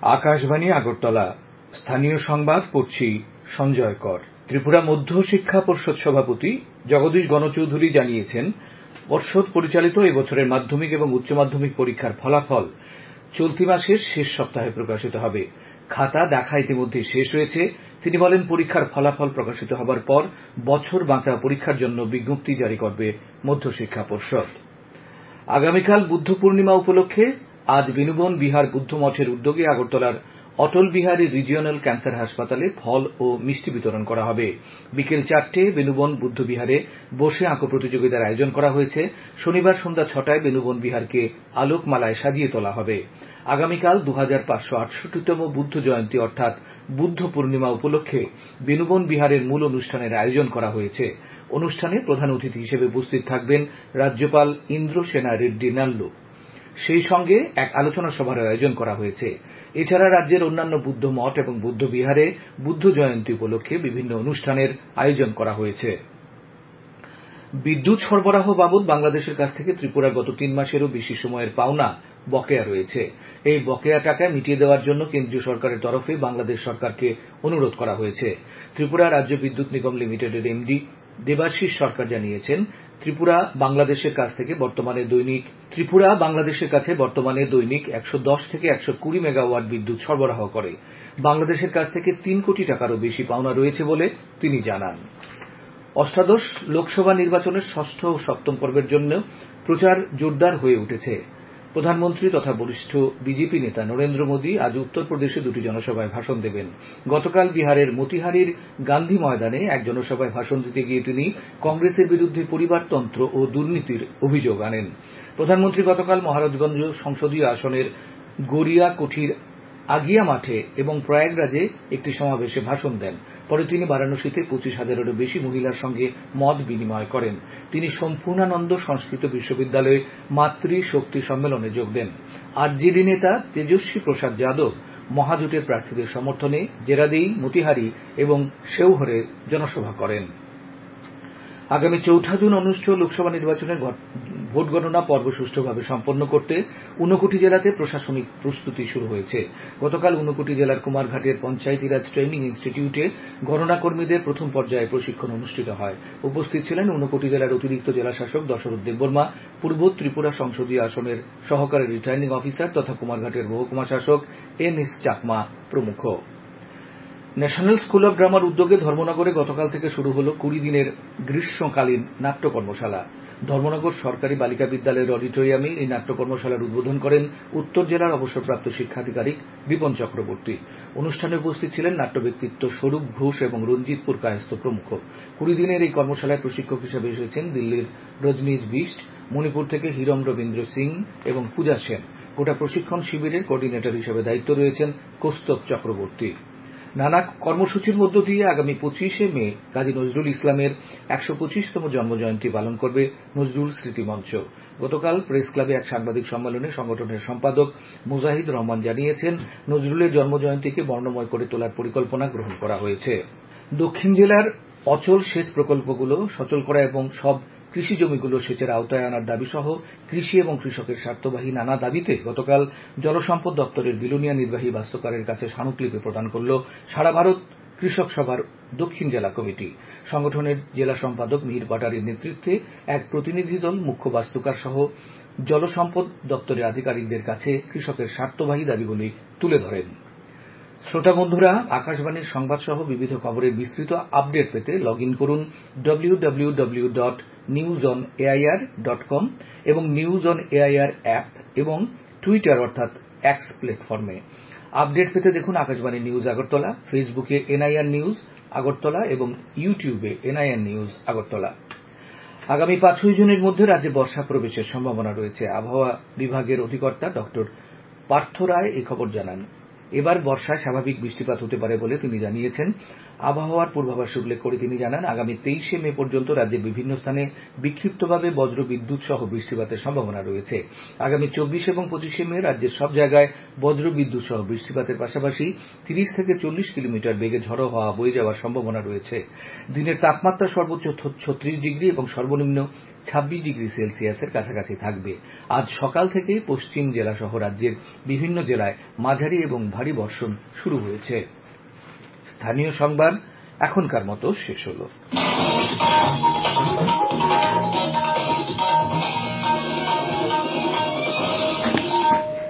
আকাশবাণী আগরতলা স্থানীয় সংবাদ পড়ছি সঞ্জয় কর। ত্রিপুরা মধ্য শিক্ষা পর্ষদ সভাপতি জগদীশ গণচৌধুরী জানিয়েছেন, পর্ষদ পরিচালিত এবছরের মাধ্যমিক এবং উচ্চ মাধ্যমিক পরীক্ষার ফলাফল চলতি মাসের শেষ সপ্তাহে প্রকাশিত হবে। খাতা দেখা ইতিমধ্যে শেষ হয়েছে। তিনি বলেন, পরীক্ষার ফলাফল প্রকাশিত হবার পর বছর বাঁচা পরীক্ষার জন্য বিজ্ঞপ্তি জারি করবে মধ্য শিক্ষা পর্ষদ। আগামীকাল বুদ্ধ পূর্ণিমা উপলক্ষে আজ বেনুবন বিহার বুদ্ধ মঠের উদ্যোগে আগরতলার অটল বিহারী রিজিওনাল ক্যান্সার হাসপাতালে ফল ও মিষ্টি বিতরণ করা হবে। বিকেল 4টায় বেনুবন বুদ্ধ বিহারে বসে আঁকো প্রতিযোগিতার আয়োজন করা হয়েছে। শনিবার সন্ধ্যা 6টায় বেনুবন বিহারকে আলোকমালায় সাজিয়ে তোলা হবে। আগামীকাল 2568তম বুদ্ধ জয়ন্তী অর্থাৎ বুদ্ধ পূর্ণিমা উপলক্ষে বেনুবন বিহারের মূল অনুষ্ঠানের আয়োজন করা হয়েছে। অনুষ্ঠানে প্রধান অতিথি হিসেবে উপস্থিত থাকবেন রাজ্যপাল ইন্দ্রসেনা রেড্ডি নাল্লু। সেই সঙ্গে এক আলোচনা সভার আয়োজন করা হয়েছে। এছাড়া রাজ্যের অন্যান্য বুদ্ধ মঠ এবং বুদ্ধ বিহারে বুদ্ধ জয়ন্তী উপলক্ষে বিভিন্ন অনুষ্ঠানের আয়োজন করা হয়েছে। বিদ্যুৎ সরবরাহ বাবদ বাংলাদেশের কাছ থেকে ত্রিপুরা গত 3 মাসেরও বেশি সময়ের পাওনা বকেয়া রয়েছে। এই বকেয়া টাকা মিটিয়ে দেওয়ার জন্য কেন্দ্রীয় সরকারের তরফে বাংলাদেশ সরকারকে অনুরোধ করা হয়েছে। ত্রিপুরা রাজ্য বিদ্যুৎ নিগম লিমিটেডের এমডি দেবাশিস সরকার জানিয়েছেন, ত্রিপুরা বাংলাদেশের কাছে বর্তমানে দৈনিক 110 থেকে 120 মেগাওয়াট বিদ্যুৎ সরবরাহ করে। বাংলাদেশের কাছ থেকে 3 কোটি টাকারও বেশি পাওনা রয়েছে বলে তিনি জানান। অষ্টাদশ লোকসভা নির্বাচনের ষষ্ঠ ও সপ্তম পর্বের জন্য প্রচার জোরদার হয়ে উঠেছে। প্রধানমন্ত্রী তথা বরিষ্ঠ বিজেপি নেতা নরেন্দ্র মোদী আজ উত্তরপ্রদেশে 2টি জনসভায় ভাষণ দেবেন। গতকাল বিহারের মতিহারির গান্ধী ময়দানে এক জনসভায় ভাষণ দিতে গিয়ে তিনি কংগ্রেসের বিরুদ্ধে পরিবারতন্ত্র ও দুর্নীতির অভিযোগ আনেন। প্রধানমন্ত্রী গতকাল মহারাজগঞ্জ সংসদীয় আসনের গড়িয়াকঠির আগিয়া মাঠে এবং প্রয়াগরাজে একটি সমাবেশে ভাষণ দেন। পরে তিনি বারাণসীতে 25,000-এরও বেশি মহিলার সঙ্গে মত বিনিময় করেন। তিনি সম্পূর্ণানন্দ সংস্কৃত বিশ্ববিদ্যালয়ে মাতৃ শক্তি সম্মেলনে যোগ দেন। আরজেডি নেতা তেজস্বী প্রসাদ যাদব মহাজোটের প্রার্থীদের সমর্থনে জেরাদেই, মতিহারি এবং শেওহরে জনসভা করেন। আগামী 4 জুন অনুষ্ঠেয় লোকসভা নির্বাচনের ভোট গণনা পর্ব সুষ্ঠুভাবে সম্পন্ন করতে ঊনকোটি জেলাতে প্রশাসনিক প্রস্তুতি শুরু হয়েছে। গতকাল ঊনকোটি জেলার কুমারঘাটের পঞ্চায়েতি রাজ ট্রেনিং ইনস্টিটিউটে গণনা কর্মীদের প্রথম পর্যায়ে প্রশিক্ষণ অনুষ্ঠিত হয়। উপস্থিত ছিলেন ঊনকোটি জেলার অতিরিক্ত জেলাশাসক দশরথ দেববর্মা, পূর্ব ত্রিপুরা সংসদীয় আসনের সহকারী রিটার্নিং অফিসার তথা কুমারঘাটের মহকুমা শাসক এন.এস. চাকমা প্রমুখ। ন্যাশনাল স্কুল অব ড্রামার উদ্যোগে ধর্মনগরে গতকাল থেকে শুরু হল 20 দিনের গ্রীষ্মকালীন নাট্য কর্মশালা। ধর্মনগর সরকারি বালিকা বিদ্যালয়ের অডিটোরিয়ামে এই নাট্য কর্মশালার উদ্বোধন করেন উত্তর জেলার অবসরপ্রাপ্ত শিক্ষাধিকারিক বিপন চক্রবর্তী। অনুষ্ঠানে উপস্থিত ছিলেন নাট্য ব্যক্তিত্ব স্বরূপ ঘোষ এবং রঞ্জিতপুর কায়স্থ প্রমুখ। 20 দিনের এই কর্মশালায় প্রশিক্ষক হিসেবে এসেছেন দিল্লির রজনীশ বিষ্ট, মণিপুর থেকে হিরম রবীন্দ্র সিং এবং পূজা সেন। গোটা প্রশিক্ষণ শিবিরের কোঅর্ডিনেটর হিসেবে দায়িত্ব রয়েছেন কৌস্তব চক্রবর্তী। নানা কর্মসূচির মধ্য দিয়ে আগামী 25শে মে কাজী নজরুল ইসলামের 125তম জন্মজয়ন্তী পালন করবে নজরুল স্মৃতি মঞ্চ। গতকাল প্রেস ক্লাবে এক সাংবাদিক সম্মেলনে সংগঠনের সম্পাদক মুজাহিদ রহমান জানিয়েছেন, নজরুলের জন্মজয়ন্তীকে বর্ণময় করে তোলার পরিকল্পনা গ্রহণ করা হয়েছে। দক্ষিণ জেলার অচল সেচ প্রকল্পগুলো সচল করা এবং সব কৃষি জমিগুলো সেচের আওতায় আনার দাবি সহ কৃষি এবং কৃষকের স্বার্থবাহী নানা দাবিতে গতকাল জলসম্পদ দপ্তরের বিলোনিয়া নির্বাহী বাস্তুকারের কাছে স্মারকলিপি প্রদান করল সারা ভারত কৃষক সভার দক্ষিণ জেলা কমিটি। সংগঠনের জেলা সম্পাদক মিহির পাটারির নেতৃত্বে এক প্রতিনিধি দল মুখ্য বাস্তুকার সহ জলসম্পদ দপ্তরের আধিকারিকদের কাছে কৃষকের স্বার্থবাহী দাবিগুলি তুলে ধরেন। শ্রোতা বন্ধুরা, আকাশবাণীর সংবাদ সহ বিবিধ খবরের বিস্তৃত আপডেট পেতে লগ ইন করুন www.newsonair.com এবং নিউজ অন এআইআর অ্যাপ এবং টুইটার অর্থাৎ এক্স প্ল্যাটফর্মে। আপডেট পেতে দেখুন আকাশবাণী নিউজ আগরতলা, ফেসবুকে এনআইআর নিউজ আগরতলা এবং ইউটিউবে এনআইআর নিউজ আগরতলা। আগামী 5 জুনের মধ্যে রাজ্যে বর্ষা প্রবেশের সম্ভাবনা রয়েছে। আবহাওয়া বিভাগের অধিকর্তা ডক্টর পার্থ রায় এই খবর জানান। এবার বর্ষায় স্বাভাবিক বৃষ্টিপাত হতে পারে বলে তিনি জানিয়েছেন। আবহাওয়ার পূর্বাভাসে উল্লেখ করে তিনি জানান, আগামী 23শে মে পর্যন্ত রাজ্যের বিভিন্ন স্থানে বিক্ষিপ্তভাবে বজ্র বিদ্যুৎ সহ বৃষ্টিপাতের সম্ভাবনা রয়েছে। আগামী 24 এবং 25শে মে রাজ্যের সব জায়গায় বজ্র বিদ্যুৎ সহ বৃষ্টিপাতের পাশাপাশি 30 থেকে 40 কিলোমিটার বেগে ঝড়ো হাওয়া বয়ে যাওয়ার সম্ভাবনা রয়েছে। দিনের তাপমাত্রা সর্বোচ্চ 36 ডিগ্রি এবং সর্বনিম্ন 26 ডিগ্রি সেলসিয়াসের কাছাকাছি থাকবে। আজ সকাল থেকেই পশ্চিম জেলা সহ রাজ্যের বিভিন্ন জেলায় মাঝারি এবং ভারী ভারী বর্ষণ শুরু হয়েছে। স্থানীয় সংবাদ এখনকার মতো শেষ হলো।